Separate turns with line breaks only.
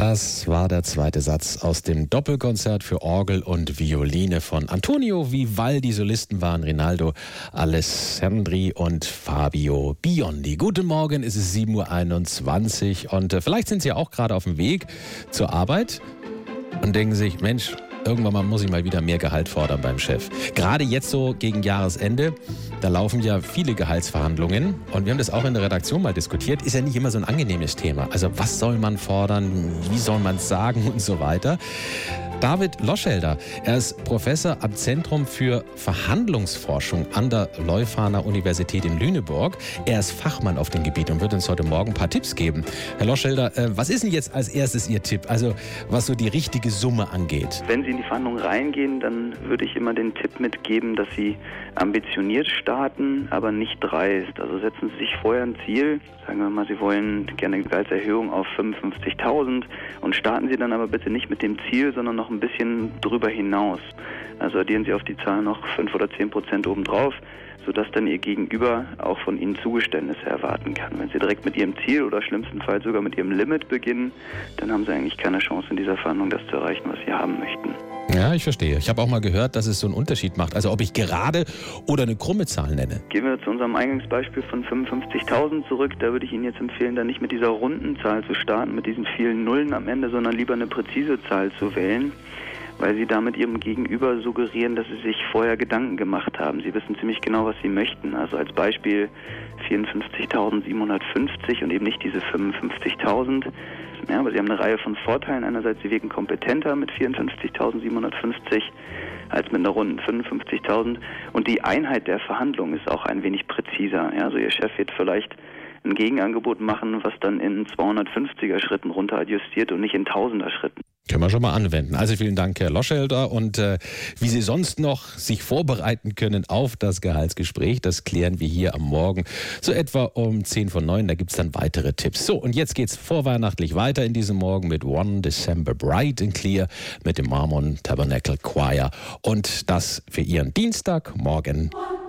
Das war der zweite Satz aus dem Doppelkonzert für Orgel und Violine von Antonio Vivaldi. Solisten waren Rinaldo Alessandri und Fabio Biondi. Guten Morgen, es ist 7.21 Uhr und vielleicht sind Sie auch gerade auf dem Weg zur Arbeit und denken sich, Mensch, irgendwann mal muss ich mal wieder mehr Gehalt fordern beim Chef. Gerade jetzt so gegen Jahresende, da laufen ja viele Gehaltsverhandlungen und wir haben das auch in der Redaktion mal diskutiert, ist ja nicht immer so ein angenehmes Thema. Also was soll man fordern, wie soll man es sagen und so weiter. David Loschelder, er ist Professor am Zentrum für Verhandlungsforschung an der Leuphana Universität in Lüneburg. Er ist Fachmann auf dem Gebiet und wird uns heute Morgen ein paar Tipps geben. Herr Loschelder, was ist denn jetzt als erstes Ihr Tipp, also was so die richtige Summe angeht?
Wenn Sie in die Verhandlungen reingehen, dann würde ich immer den Tipp mitgeben, dass Sie ambitioniert starten, aber nicht dreist. Also setzen Sie sich vorher ein Ziel, sagen wir mal, Sie wollen gerne eine Gehaltserhöhung auf 55.000 und starten Sie dann aber bitte nicht mit dem Ziel, sondern noch ein bisschen drüber hinaus. Also addieren Sie auf die Zahl noch 5 oder 10% obendrauf, sodass dann Ihr Gegenüber auch von Ihnen Zugeständnisse erwarten kann. Wenn Sie direkt mit Ihrem Ziel oder schlimmstenfalls sogar mit Ihrem Limit beginnen, dann haben Sie eigentlich keine Chance in dieser Verhandlung, das zu erreichen, was Sie haben möchten.
Ja, ich verstehe. Ich habe auch mal gehört, dass es so einen Unterschied macht. Also ob ich gerade oder eine krumme Zahl nenne.
Gehen wir zu unserem Eingangsbeispiel von 55.000 zurück. Da würde ich Ihnen jetzt empfehlen, dann nicht mit dieser runden Zahl zu starten, mit diesen vielen Nullen am Ende, sondern lieber eine präzise Zahl zu wählen, weil Sie damit Ihrem Gegenüber suggerieren, dass Sie sich vorher Gedanken gemacht haben. Sie wissen ziemlich genau, was Sie möchten. Also als Beispiel 54.750 und eben nicht diese 55.000. Ja, aber Sie haben eine Reihe von Vorteilen. Einerseits, Sie wirken kompetenter mit 54.750 als mit einer runden 55.000. Und die Einheit der Verhandlung ist auch ein wenig präziser. Ja, also Ihr Chef wird vielleicht ein Gegenangebot machen, was dann in 250er Schritten runteradjustiert und nicht in 1000er Schritten.
Können wir schon mal anwenden. Also vielen Dank, Herr Loschelder. Und wie Sie sonst noch sich vorbereiten können auf das Gehaltsgespräch, das klären wir hier am Morgen so etwa um 8:50. Da gibt es dann weitere Tipps. So, und jetzt geht's vorweihnachtlich weiter in diesem Morgen mit One December Bright and Clear mit dem Mormon Tabernacle Choir. Und das für Ihren Dienstagmorgen.